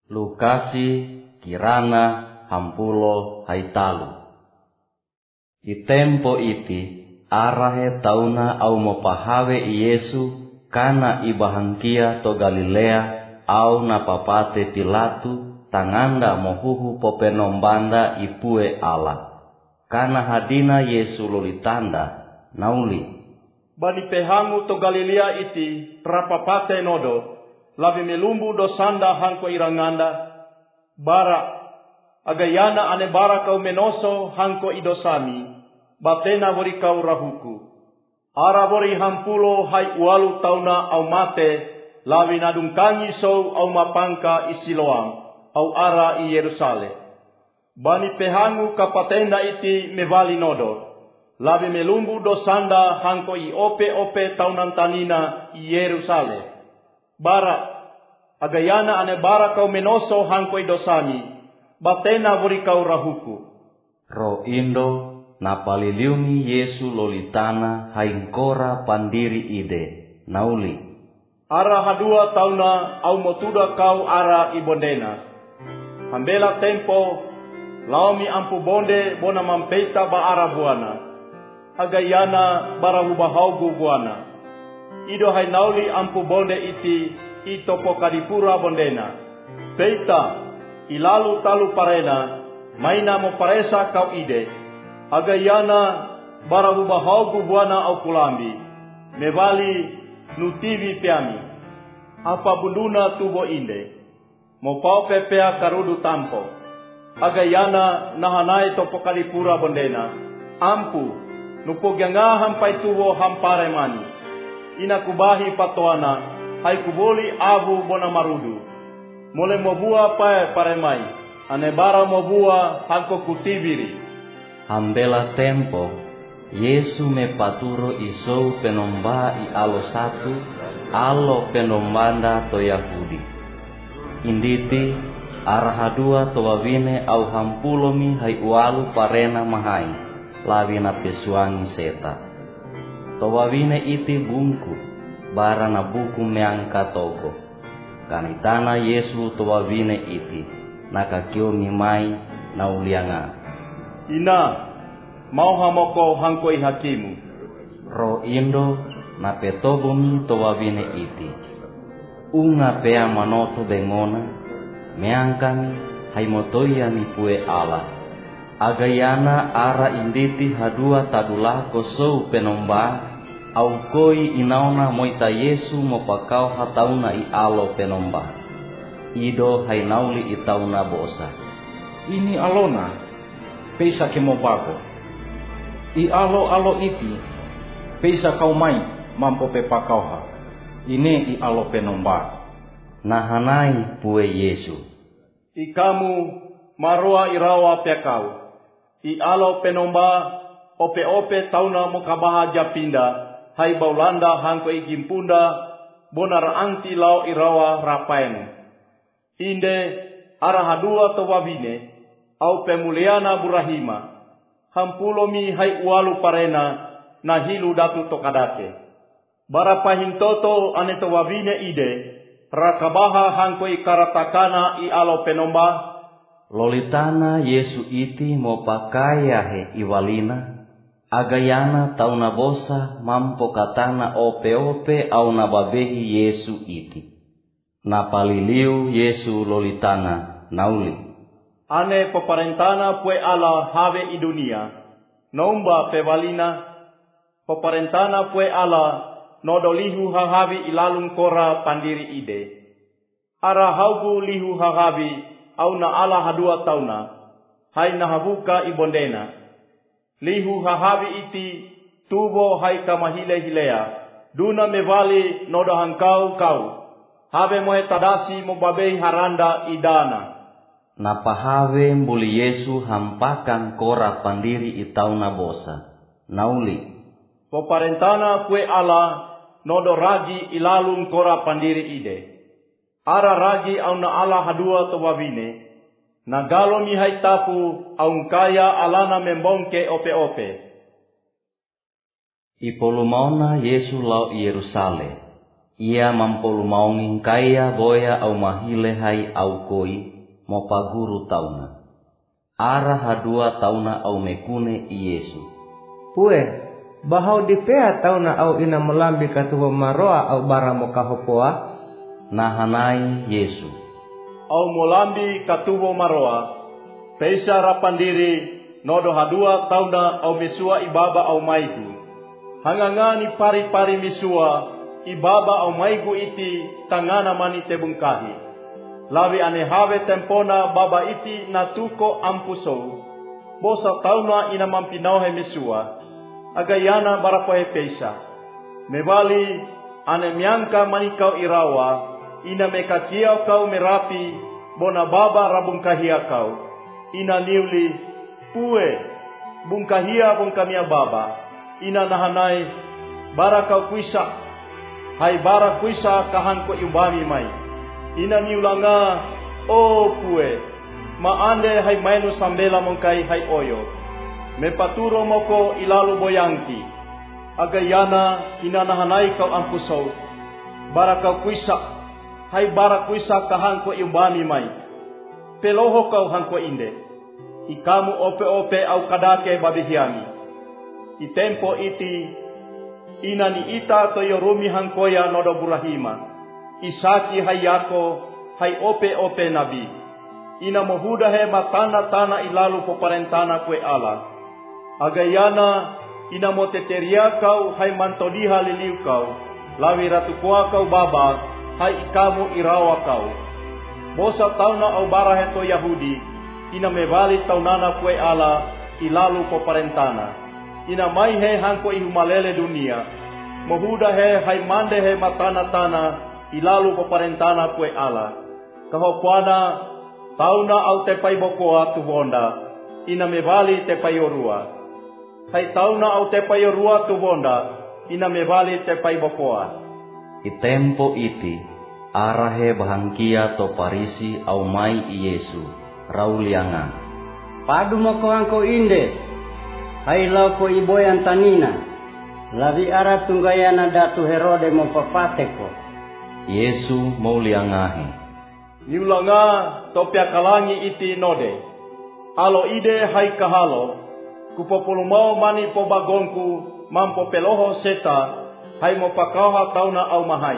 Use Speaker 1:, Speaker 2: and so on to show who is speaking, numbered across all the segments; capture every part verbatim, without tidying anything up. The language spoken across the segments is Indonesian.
Speaker 1: Lukasi kirana hampulo haitalu. I tempo iti arahe tauna au mopahawe Yesu kana ibahangkia to Galilea au napapate Pilatu tanganda mohuhu popenombanda ipue ala. Kana hadina Yesu lolitanda nauli.
Speaker 2: Bani pehangu to Galilea iti rapapate nodo labi melumbu dosanda hangko iranganda bara agayana ane bara kau menoso hangko idosami batena wori kau rahuku ara wori hampulo hai ualu tauna au mate lawi nadungkangi sou au mapangka isiloam au ara i Yerusalem. Bani pehangu kapatenda iti mevali nodo labi melumbu dosanda hangko i ope ope taunan tanina i Yerusalem. Bara agayana ane bara kau menoso hangko i dosami batena wori kau rahuku.
Speaker 1: Ro indo napaliliungi Yesu lolitana haingkora pandiri ide nauli.
Speaker 2: Ara hadua tauna au motuda kau ara ibondena. Hambela tempo laomi ampu bonde bona mampeita ba ara buana. Agayana bara hubahaugu buana. Ido hai nauli ampu bonde iti itopo kadipura bondena. Peita ilalu talu parena maina mo paresa kau ide. Agayana bara hubahaugu buana au kulambi. Mevali nutivi piami. Apa bunduna tubo inde. Mo pau pepea karudu tampo. Agayana nahanai topo kalipura bondena. Ampu nupo ganga hampai tubo hampare mani. Ina kubahi patoana hai kuboli abu bona marudu. Mole mobua pae paremai. Ane bara mobua hanko kutibiri.
Speaker 1: Hambela tempo Yesu me paturo isou penomba i alo satu alo penombanda to Yahudi. Inditi arahadua to wawine au hampulomi hai ualu parena mahai lawina pesuangi seta. To wawine iti bungku barana buku meangka togo. Kanitana Yesu to wawine iti nakakio mimai na ulianga.
Speaker 2: Ina mau hamoko hangkoi hakimu.
Speaker 1: Ro indo na petobomi to wawine iti. Unga pea manoto bengona meangkami haimotoya mipue ala. Agayana ara inditi hadua tadulako sou penomba au koi inaona moita Yesu mopakau hatauna i alo penomba. Ido hainauli itauna bosa.
Speaker 3: Ini alona peisa kemobago. I alo alo iti peisa kau mai mampo pepakauha. Ini i alo penomba.
Speaker 1: Nahanai pue Yesu.
Speaker 2: I kamu marua irawa pekau. I alo penomba ope ope tauna mukabaha japinda. Hai baulanda hangko igimpunda bonar anti lau irawa rapaen. Inde arahadua towabine au pemuliana burahima. Hampulomi hai ualu parena na hilu datu tokadate. Barapahintoto ane towabine ide rakabaha hangko ikaratakana i alo penomba.
Speaker 1: Lolitana Yesu iti mo pakaya he iwalina. Agayana tauna bosa mampo katana ope ope au nababehi Yesu iti. Napaliliu Yesu lolitana nauli.
Speaker 2: Ane peparentana pue ala have i dunia. Nomba pevalina. Peparentana pue ala nodolihu hahavi ilalung kora pandiri ide. Ara haugu lihu hahavi au na ala hadua tauna. Hai nahabuka ibondena. Lihu hahavi iti tubo hai kamahile hilea. Duna mevali nodahan kau kau. Have mohe tadasi mobabei haranda idana.
Speaker 1: Napahave mbuli Yesu hampakan kora pandiri itauna bosa. Nauli.
Speaker 2: Peparentana pue ala nodo ragi ilalung kora pandiri ide. Ara ragi au na ala hadua towabine. Nagalo mi hai tapu aung kaya alana membongke ope-ope.
Speaker 1: Ipolumaona Yesu lau i Yerusalem. Ia mampolumaungin kaya boya au mahile hai au koi mo paguru tauna. Ara hadua tauna au mekune i Yesu.
Speaker 4: Pue, bahau dipea tauna au ina melambi katuho maroa au baramo kahopoa.
Speaker 1: Nahanai Yesu.
Speaker 2: Au molambi katubo maroa, peisa rapandiri nodo hadua tauna au misua ibaba au maigu. Hangangani pari-pari misua ibaba au maigu iti tangana mani tebungkahi. Lawi anehave tempona baba iti natuko ampusou. Bosa tauna ina mampinauhe misua. Agayana barapohe peisa. Mebali ane miangka manikau irawa. Ina mekakiau kau merapi, bona baba rabungkahia kau. Ina niuli, pue, bungkahia bungkamia baba. Ina nahanai, bara kau kuisa, hai bara kuisa kahangko iumbami mai. Ina niulanga, oh pue, maande hai mainu sambela mongkai hai oyo. Mepaturo moko ilalu boyangki. Agayana ina nahanai kau ampusau, bara kau kuisa, hai bara kuisa kahangko iumbami mai. Peloho kau hangko inde. Ikamu ope-ope au kadake babihiami. I tempo iti ina ni ita toyorumi hangkoya nodo burahima. Isaki hayako hai ope-ope nabi. Ina mohuda he matana tana ilalu poparentana kue ala. Agayana ina moteteria kau hai mantodiha liliu kau. Lawi ratukoa kau baba. Hai ikamu irawa kau. Bosa tauna au bara heto Yahudi. Ina mevali taunana kue ala ilalu poparentana. Ina mai he hangko ihumalele dunia. Mohuda he hai mande he matana tana ilalu poparentana kue ala. Kahopuana tauna au tepai bokoa tubonda. Ina mevali tepai orua. Hai tauna au tepai orua tubonda. Ina mevali tepai bokoa.
Speaker 1: I tempo iti arahe bahangkia to parisi au mai i Yesu raulianga.
Speaker 5: Padu moko angko inde. Hai lau ko iboyan tanina. Labi ara tunggayana datu Herode mo papateko.
Speaker 1: Yesu mau liangahe.
Speaker 2: Niulanga topia kalangi iti node. Alo ide hai kahalo. Kupopulumau mani po bagonku mampo peloho seta. Hai mo pakauha tauna au mahai.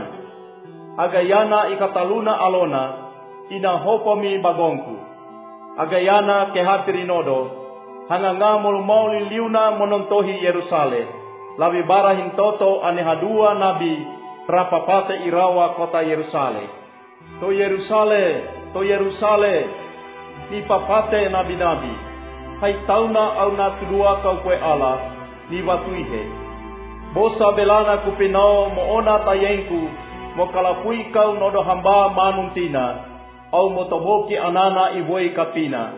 Speaker 2: Agayana ikataluna alona. Ina hopomi bagongku. Agayana kehatiri nodo. Hanganga molumauli liuna monontohi Yerusalem. Labi barahin toto anehadua nabi. Rapapate irawa kota Yerusalem. To Yerusalem, to Yerusalem. Ni papate nabi-nabi. Hai tauna au natudua kau kue ala. Ni watuihe. Bosa belana kupinao moona tayengku. Mo kalapui kau nodo hamba manuntina. Au motoboki anana iwoi kapina.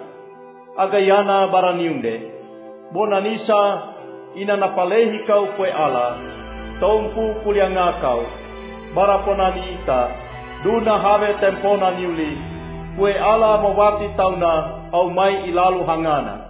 Speaker 2: Agayana baraniunde. Bonanisa ina napalehi kau kue ala. Tongku kulianga kau. Baraponani ita. Duna have tempona niuli. Kue ala mowati tauna au mai ilalu hangana.